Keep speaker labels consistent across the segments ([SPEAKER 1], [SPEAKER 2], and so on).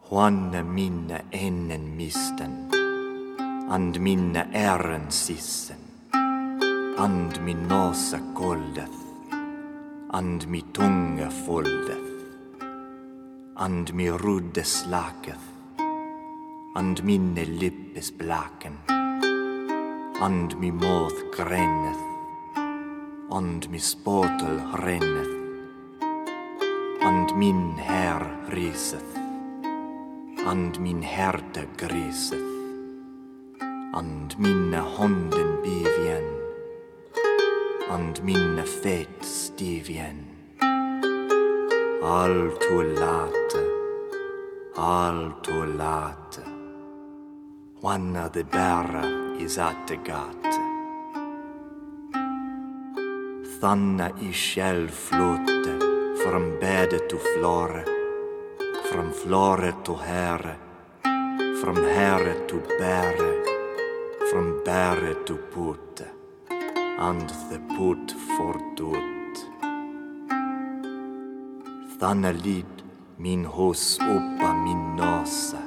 [SPEAKER 1] Juanna minne ennen misten, and minne ären sissen, and min nasa koldeth, and mi tunga foldeth, and mi rudde slaketh, and minne lippes blaken, and mi moth grenneth, and mi spotel renneth, and min her riseth, and min herde griseth, and minne honden bivien, and minne fet stivien. Alto late, Juanna de bära is at the gate. Thanna I själv flotte, från bäde to flore, från flore to herre, från herre to bäre, från bäre to pute, and the put fordot. Thanna lid min hos uppa min nasa,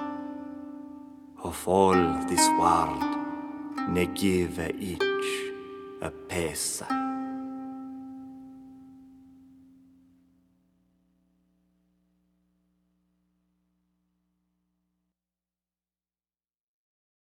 [SPEAKER 1] of all this world ne give each a pesa.